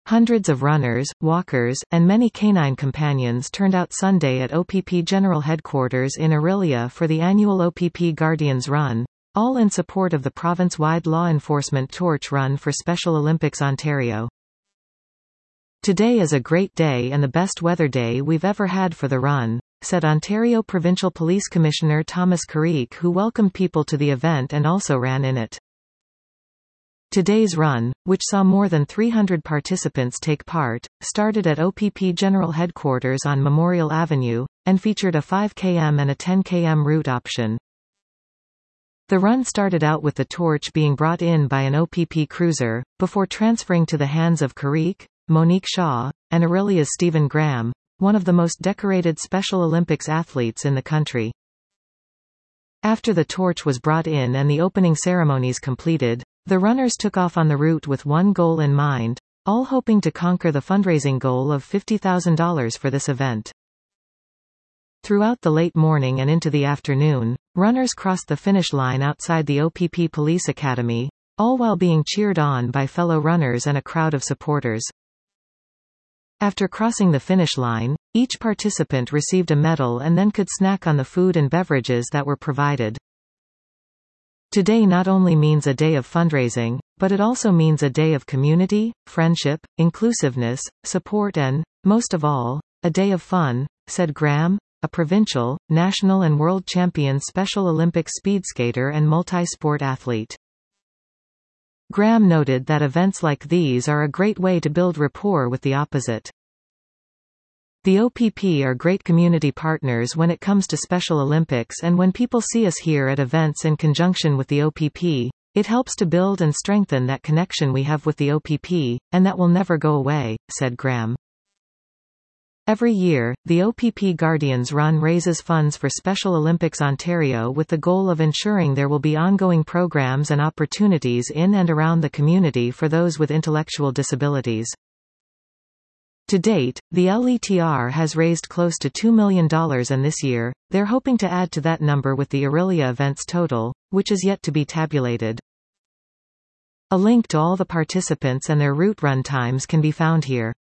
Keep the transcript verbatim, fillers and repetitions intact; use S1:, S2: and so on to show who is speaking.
S1: Hundreds of runners, walkers, and many canine companions turned out Sunday at O P P General Headquarters in Orillia for the annual O P P Guardians Run, all in support of the province-wide law enforcement torch run for Special Olympics Ontario. "Today is a great day and the best weather day we've ever had for the run," said Ontario Provincial Police Commissioner Thomas Carrique, who welcomed people to the event and also ran in it. Today's run, which saw more than three hundred participants take part, started at O P P General Headquarters on Memorial Avenue, and featured a five kilometer and a ten kilometer route option. The run started out with the torch being brought in by an O P P cruiser, before transferring to the hands of Carrique, Monique Shaw, and Orillia's Stephen Graham, one of the most decorated Special Olympics athletes in the country. After the torch was brought in and the opening ceremonies completed, the runners took off on the route with one goal in mind, all hoping to conquer the fundraising goal of fifty thousand dollars for this event. Throughout the late morning and into the afternoon, runners crossed the finish line outside the O P P Police Academy, all while being cheered on by fellow runners and a crowd of supporters. After crossing the finish line, each participant received a medal and then could snack on the food and beverages that were provided. Today not only means a day of fundraising, but it also means a day of community, friendship, inclusiveness, support and, most of all, a day of fun, said Graham, a provincial, national and world champion Special Olympics speed skater and multi-sport athlete. Graham noted that events like these are a great way to build rapport with the opposite. The O P P are great community partners when it comes to Special Olympics, and when people see us here at events in conjunction with the O P P, it helps to build and strengthen that connection we have with the O P P, and that will never go away, said Graham. Every year, the O P P Guardians Run raises funds for Special Olympics Ontario with the goal of ensuring there will be ongoing programs and opportunities in and around the community for those with intellectual disabilities. To date, the L E T R has raised close to two million dollars, and this year, they're hoping to add to that number with the Orillia event's total, which is yet to be tabulated. A link to all the participants and their route run times can be found here.